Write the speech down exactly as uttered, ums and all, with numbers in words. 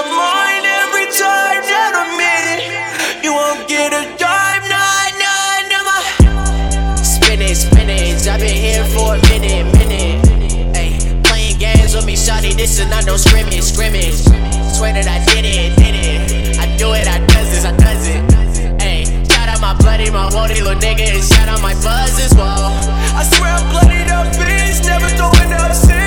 my mind every time that I'm in it. You won't get a dime, nah, nah, nah. Spinach, spinach, I've been here for a minute, minute. Ay, playing games with me, shawty, this is not no scrimmage, scrimmage. Swear that I did it, did it. I do it, I does this, I does it. Ay, shout out my bloody, my woody little nigga, and shout out my buzz as well. I swear I bloodied up beats, never throwing up sin.